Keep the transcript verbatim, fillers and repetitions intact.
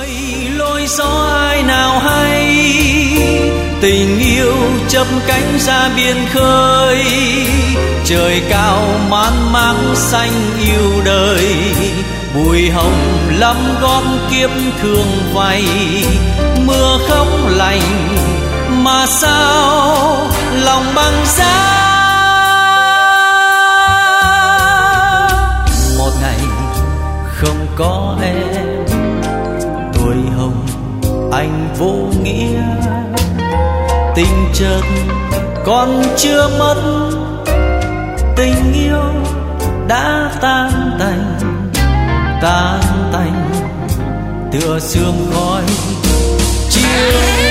đời lối gió ai nào hay, tình yêu chớp cánh ra biển khơi, trời cao man mác xanh yêu đời, bụi hồng lắm gót kiếp thương vay, mưa không lành mà sao lòng băng giá. Một ngày không có em, tuổi hồng anh vô nghĩa, tình chợt còn chưa mất, tình yêu đã tan tành, tan tành tựa sương khói chiều.